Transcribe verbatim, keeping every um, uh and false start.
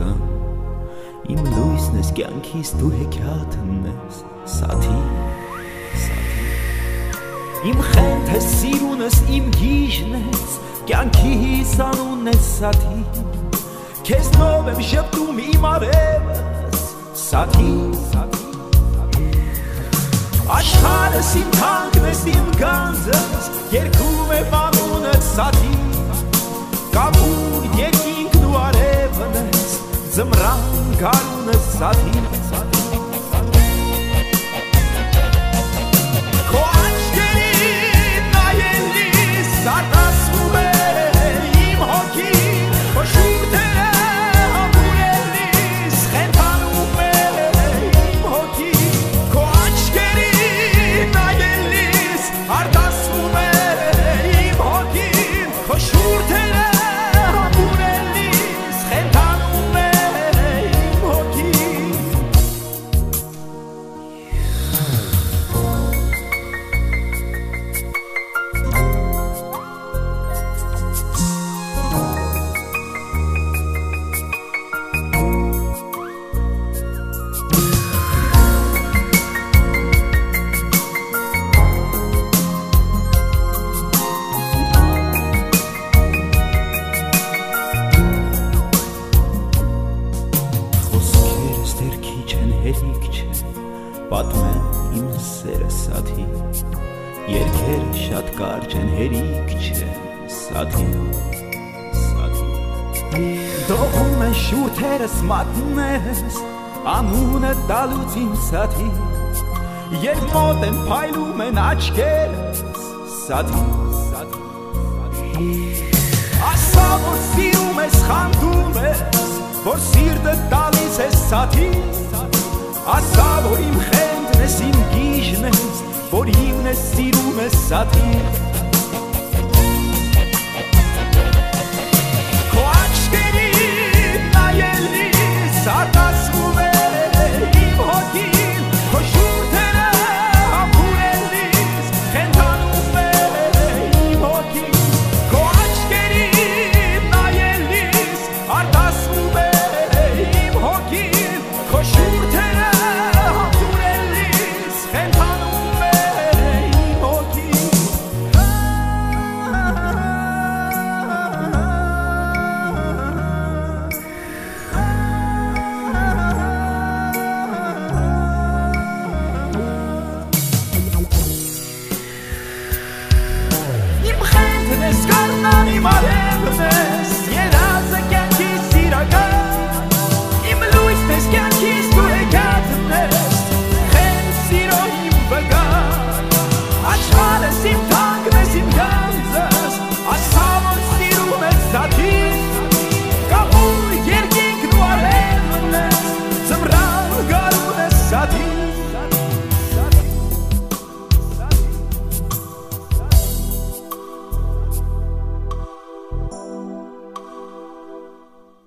անգամ Իմ լույսն ես կյանքիս դու հեքիաթն ես Սաթի, սաթի Իմ խենթ ես սիրունս իմ գիժն ես Կյանքիս անունն ես սաթի Քեզ նով եմ շպտում իմ արևս Սաթի, սաթի Աշխարհս իմ թանկն ես իմ գանձս Երգում եմ անունդ սաթի Կապուր երկինքն ու արևն ես Ձմռան գարունը սաթի Քո աչքերին նայելիս արտասվում է իմ հոգին Քո շուրթերը համուրելիս խենթանում է իմ հոգին Քո աչքերին նայելիս արտասվում է իմ հոգին Քո շուրթերը Պատմեմ իմ սերը սաթի Երգերը շատ կարճ են հերիք չէ Սաթի, սաթի Դողում են շուրթերս մատնես Անունը տալուց իմ սաթի Երբ մոտ են փայլում են աչքերս Սաթի, սաթի Ասա որ սիրում ես խանդում ես Որ սիրտը տալիս ես սաթի Ասա որ իմ խենթն ես իմ գիժն ես Որ իմն ես սիրում ես սաթի